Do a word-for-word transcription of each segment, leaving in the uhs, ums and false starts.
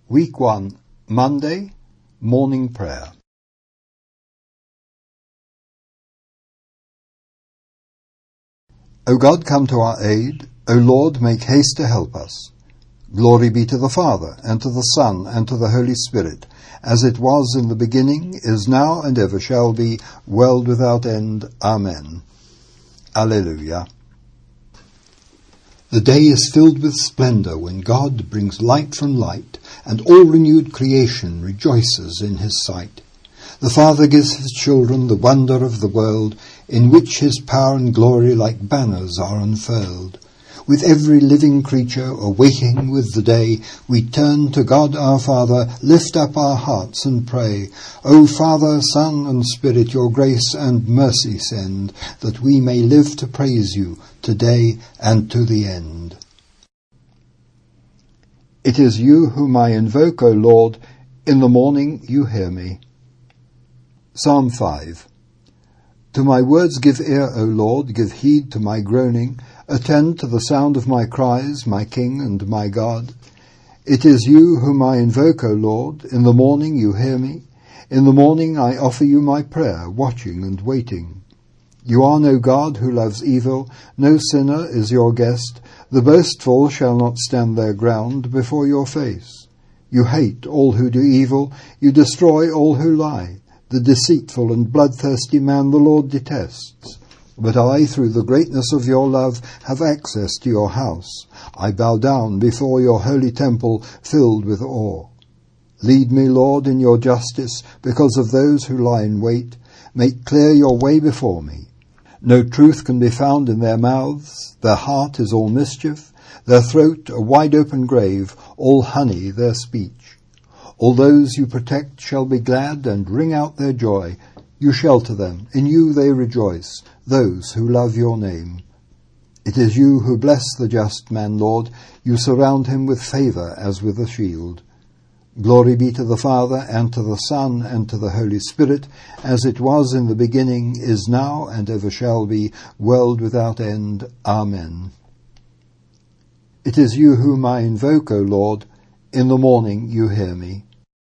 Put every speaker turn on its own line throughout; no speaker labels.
Week one, Monday, Morning Prayer. O God, come to our aid. O Lord, make haste to help us. Glory be to the Father, and to the Son, and to the Holy Spirit, as it was in the beginning, is now, and ever shall be, world without end. Amen. Alleluia. The day is filled with splendour when God brings light from light, and all renewed creation rejoices in his sight. The Father gives his children the wonder of the world, in which his power and glory like banners are unfurled. With every living creature awaking with the day, we turn to God our Father, lift up our hearts and pray. O Father, Son, and Spirit, your grace and mercy send, that we may live to praise you today and to the end. It is you whom I invoke, O Lord. In the morning you hear me. Psalm five. To my words give ear, O Lord, give heed to my groaning. Attend to the sound of my cries, my King and my God. It is you whom I invoke, O Lord. In the morning you hear me. In the morning I offer you my prayer, watching and waiting. You are no God who loves evil. No sinner is your guest. The boastful shall not stand their ground before your face. You hate all who do evil. You destroy all who lie. The deceitful and bloodthirsty man the Lord detests. But I, through the greatness of your love, have access to your house. I bow down before your holy temple, filled with awe. Lead me, Lord, in your justice, because of those who lie in wait. Make clear your way before me. No truth can be found in their mouths. Their heart is all mischief. Their throat a wide-open grave, all honey their speech. All those you protect shall be glad and ring out their joy. You shelter them, in you they rejoice, those who love your name. It is you who bless the just man, Lord. You surround him with favour as with a shield. Glory be to the Father, and to the Son, and to the Holy Spirit, as it was in the beginning, is now, and ever shall be, world without end. Amen. It is you whom I invoke, O Lord. In the morning you hear me.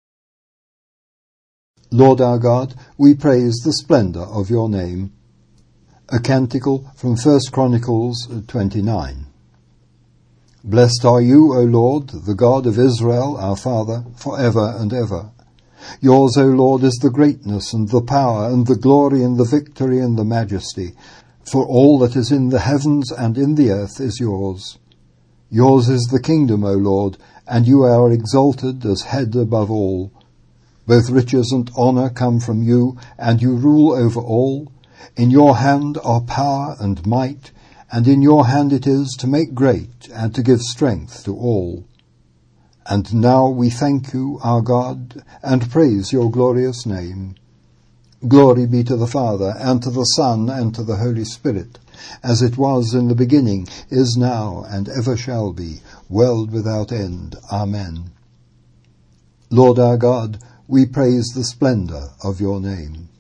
Lord our God, we praise the splendour of your name. A canticle from First Chronicles twenty-nine. Blessed are you, O Lord, the God of Israel, our Father, for ever and ever. Yours, O Lord, is the greatness and the power and the glory and the victory and the majesty, for all that is in the heavens and in the earth is yours. Yours is the kingdom, O Lord, and you are exalted as head above all. Both riches and honour come from you, and you rule over all. In your hand are power and might, and in your hand it is to make great and to give strength to all. And now we thank you, our God, and praise your glorious name. Glory be to the Father, and to the Son, and to the Holy Spirit, as it was in the beginning, is now, and ever shall be, world without end. Amen. Lord our God, we praise the splendour of your name.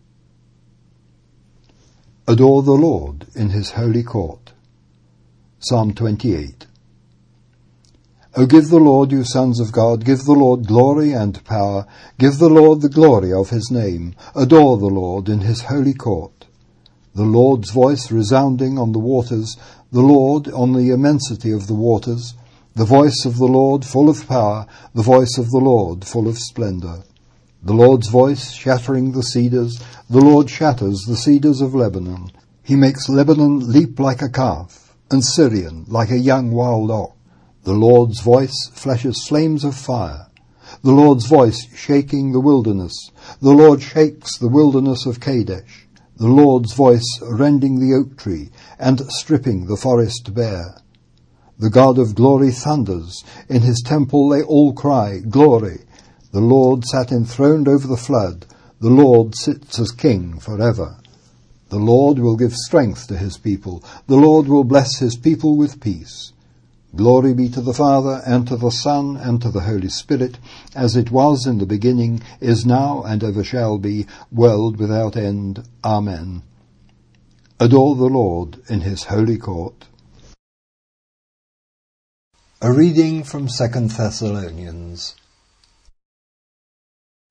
Adore the Lord in his holy court. Psalm twenty-eight. O give the Lord, you sons of God, give the Lord glory and power. Give the Lord the glory of his name. Adore the Lord in his holy court. The Lord's voice resounding on the waters, the Lord on the immensity of the waters. The voice of the Lord full of power, the voice of the Lord full of splendour. The Lord's voice shattering the cedars, the Lord shatters the cedars of Lebanon. He makes Lebanon leap like a calf, and Syrian like a young wild ox. The Lord's voice flashes flames of fire. The Lord's voice shaking the wilderness. The Lord shakes the wilderness of Kadesh. The Lord's voice rending the oak tree, and stripping the forest bare. The God of glory thunders. In his temple they all cry, Glory! The Lord sat enthroned over the flood. The Lord sits as king forever. The Lord will give strength to his people. The Lord will bless his people with peace. Glory be to the Father, and to the Son, and to the Holy Spirit, as it was in the beginning, is now, and ever shall be, world without end. Amen. Adore the Lord in his holy court. A reading from Second Thessalonians.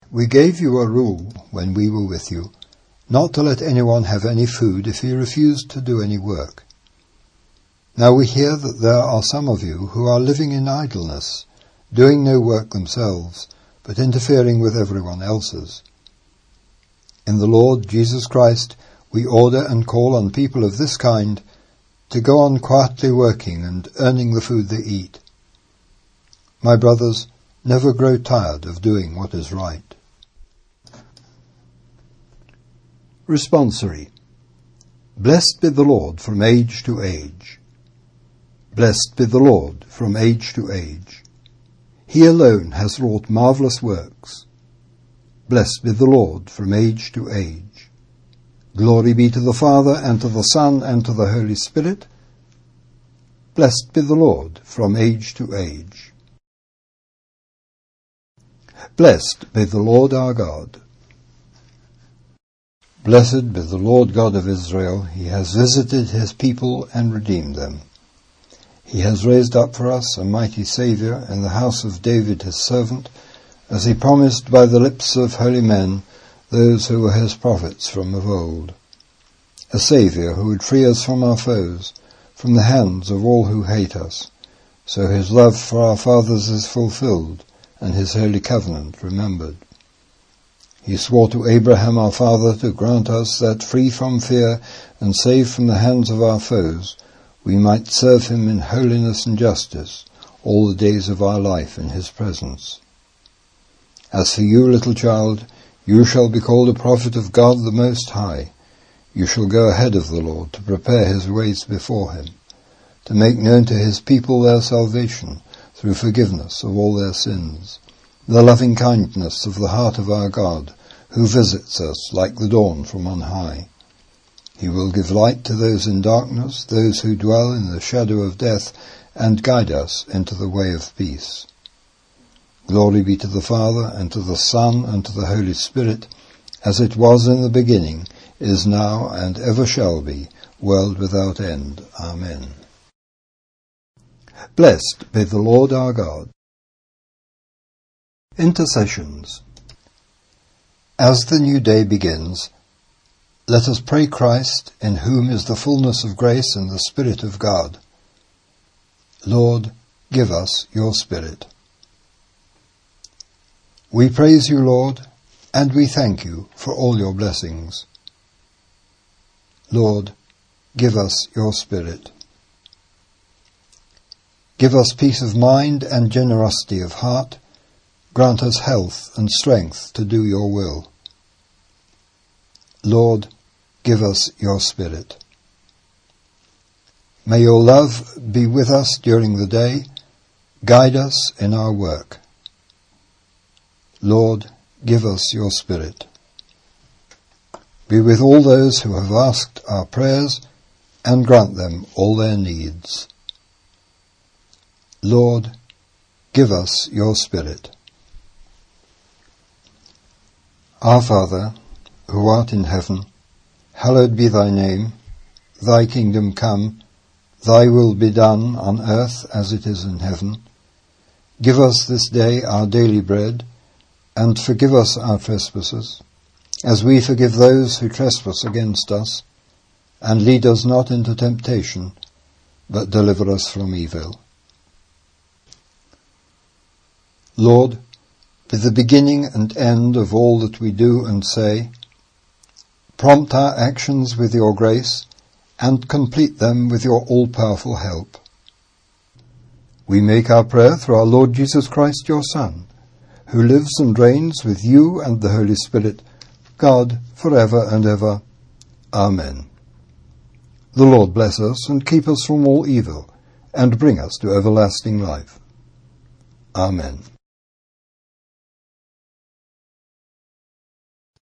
We gave you a rule when we were with you, not to let anyone have any food if he refused to do any work. Now we hear that there are some of you who are living in idleness, doing no work themselves, but interfering with everyone else's. In the Lord Jesus Christ, we order and call on people of this kind to go on quietly working and earning the food they eat. My brothers, never grow tired of doing what is right. Responsory. Blessed be the Lord from age to age. Blessed be the Lord from age to age. He alone has wrought marvellous works. Blessed be the Lord from age to age. Glory be to the Father, and to the Son, and to the Holy Spirit. Blessed be the Lord from age to age. Blessed be the Lord our God. Blessed be the Lord God of Israel. He has visited his people and redeemed them. He has raised up for us a mighty Saviour in the house of David his servant, as he promised by the lips of holy men, those who were his prophets from of old. A Saviour who would free us from our foes, from the hands of all who hate us. So his love for our fathers is fulfilled, and his holy covenant remembered. He swore to Abraham our father to grant us that, free from fear and saved from the hands of our foes, we might serve him in holiness and justice all the days of our life in his presence. As for you, little child, you shall be called a prophet of God the Most High. You shall go ahead of the Lord to prepare his ways before him, to make known to his people their salvation through forgiveness of all their sins, the loving kindness of the heart of our God, who visits us like the dawn from on high. He will give light to those in darkness, those who dwell in the shadow of death, and guide us into the way of peace. Glory be to the Father, and to the Son, and to the Holy Spirit, as it was in the beginning, is now, and ever shall be, world without end. Amen. Blessed be the Lord our God. Intercessions. As the new day begins, let us pray Christ, in whom is the fullness of grace and the Spirit of God. Lord, give us your Spirit. We praise you, Lord, and we thank you for all your blessings. Lord, give us your Spirit. Give us peace of mind and generosity of heart. Grant us health and strength to do your will. Lord, give us your Spirit. May your love be with us during the day. Guide us in our work. Lord, give us your Spirit. Be with all those who have asked our prayers, and grant them all their needs. Lord, give us your Spirit. Our Father, who art in heaven, hallowed be thy name. Thy kingdom come, thy will be done on earth as it is in heaven. Give us this day our daily bread, and forgive us our trespasses, as we forgive those who trespass against us. And lead us not into temptation, but deliver us from evil. Lord, be the beginning and end of all that we do and say. Prompt our actions with your grace, and complete them with your all-powerful help. We make our prayer through our Lord Jesus Christ, your Son, who lives and reigns with you and the Holy Spirit, God, for ever and ever. Amen. The Lord bless us and keep us from all evil, and bring us to everlasting life. Amen.